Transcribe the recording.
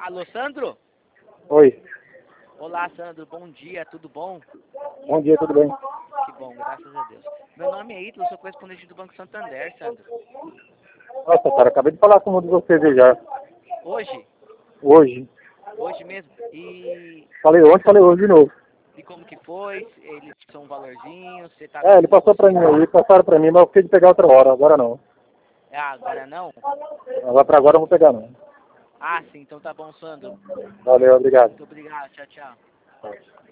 Alô, Sandro? Oi. Olá, Sandro. Bom dia, tudo bom? Bom dia, tudo bem? Que bom, graças a Deus. Meu nome é Ítalo, sou correspondente do Banco Santander, Sandro. Nossa, cara, acabei de falar com um de vocês aí já. Hoje? Hoje. Hoje mesmo? E Falei ontem, falei hoje de novo. como que foi? Eles são um valorzinho? Você tá Ele passou pra mim aí, passaram pra mim, mas eu fiquei de pegar outra hora, agora não. Ah, agora não? Agora eu não vou pegar não. Ah, sim, então tá bom, Sandro. Valeu, obrigado. Muito obrigado, tchau, tchau.